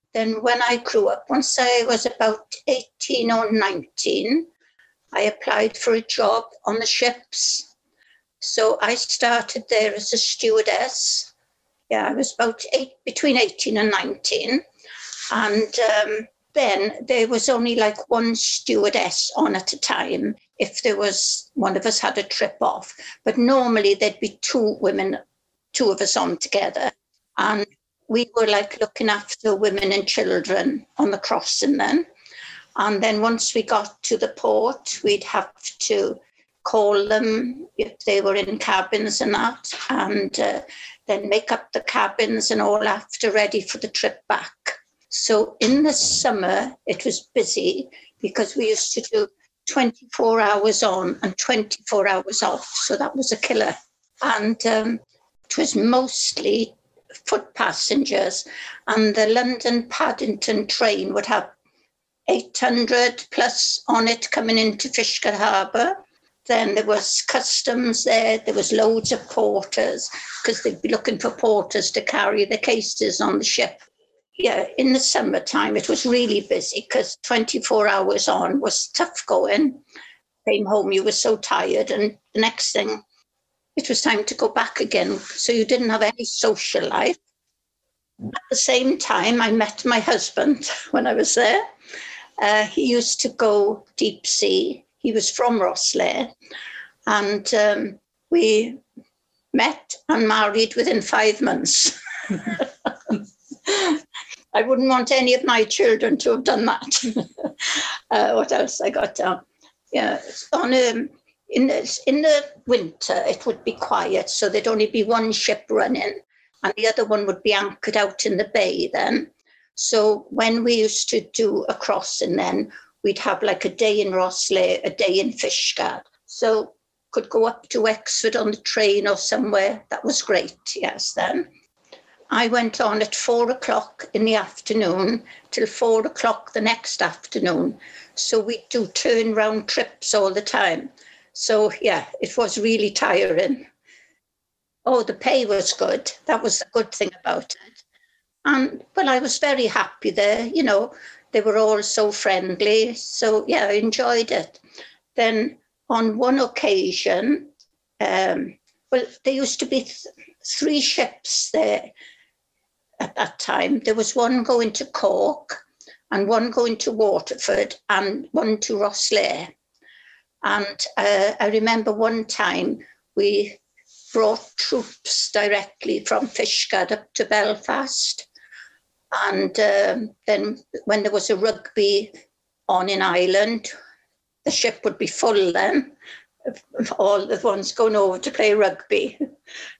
Then when I grew up, once I was about 18 or 19, I applied for a job on the ships. So I started there as a stewardess. Yeah, I was between 18 and 19. And then there was only like one stewardess on at a time if there was one of us had a trip off. But normally there'd be two of us on together. And we were like looking after women and children on the crossing then. And then once we got to the port, we'd have to call them if they were in cabins and that, and then make up the cabins and all after ready for the trip back. So in the summer, it was busy because we used to do 24 hours on and 24 hours off. So that was a killer. And it was mostly foot passengers. And the London Paddington train would have 800 plus on it coming into Fishguard Harbour. Then there was customs there. There was loads of porters because they'd be looking for porters to carry the cases on the ship. Yeah, in the summertime, it was really busy because 24 hours on was tough going. Came home, you were so tired. And the next thing, it was time to go back again. So you didn't have any social life. At the same time, I met my husband when I was there. He used to go deep sea. He was from Rosslare. And we met and married within 5 months. I wouldn't want any of my children to have done that. What else I got down? Yeah, in the winter, it would be quiet. So there'd only be one ship running and the other one would be anchored out in the bay then. So when we used to do a crossing then, we'd have like a day in Rosslare, a day in Fishguard. So could go up to Wexford on the train or somewhere. That was great, yes, then. I went on at 4 o'clock in the afternoon till 4 o'clock the next afternoon. So we do turn-round trips all the time. So, yeah, it was really tiring. Oh, the pay was good. That was the good thing about it. And, well, I was very happy there. You know, they were all so friendly. So, yeah, I enjoyed it. Then on one occasion, well, there used to be 3 ships there. At that time, there was one going to Cork and one going to Waterford and one to Rosslare. And I remember one time we brought troops directly from Fishguard up to Belfast. And then when there was a rugby on in Ireland, the ship would be full then, all the ones going over to play rugby.